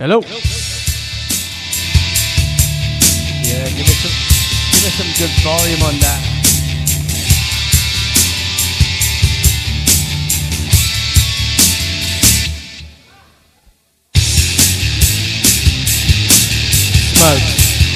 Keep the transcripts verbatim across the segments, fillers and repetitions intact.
Hello. Yeah, give me some, give me some good volume on that. Smoke.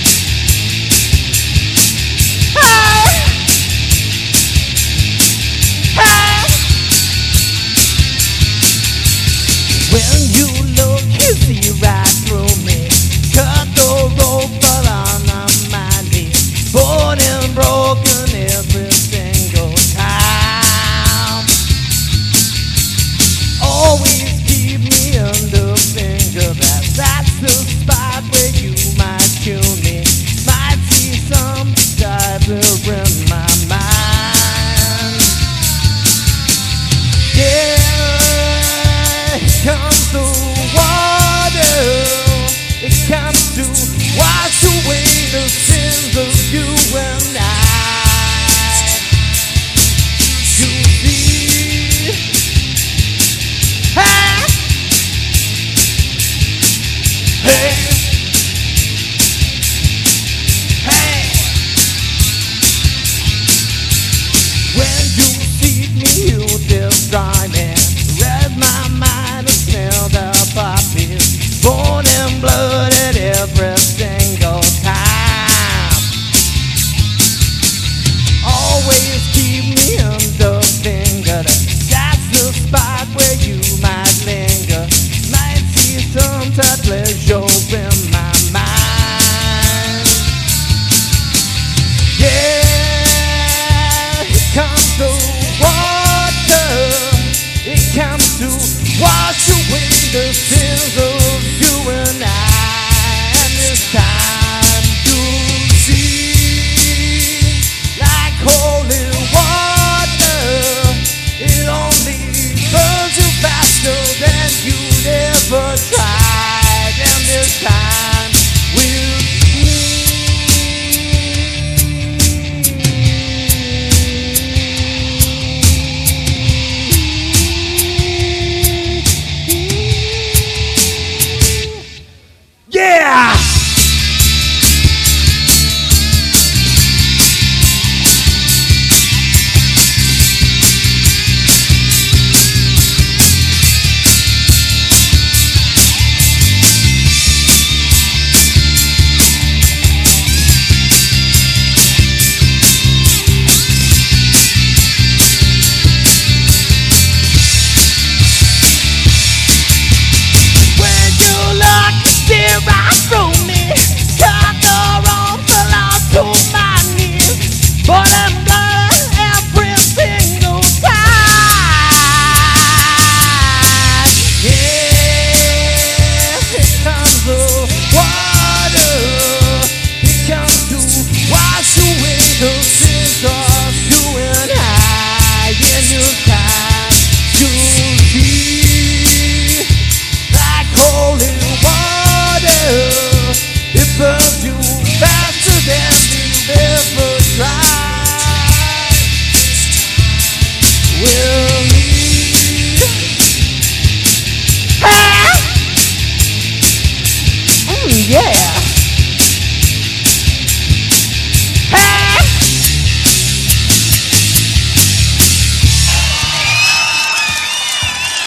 When you look, you see right through me. Cut the rope, but I'm not minding. Born and broken every single time. Always keep me under finger. That that's the spot where you might kill me. Might see some diver in my mind. Yeah. Comes the water, it comes to wash away the sins of you and I. You see, hey, hey, hey. When you see me, you destroy me. Read my mind. Smell the poppies, born and blooded every single time. Always keep me under finger. That's the spot where you might linger. Might see some type pleasure in my mind. Yeah, it comes to water. It comes to wash away the sins of you and I, and this time.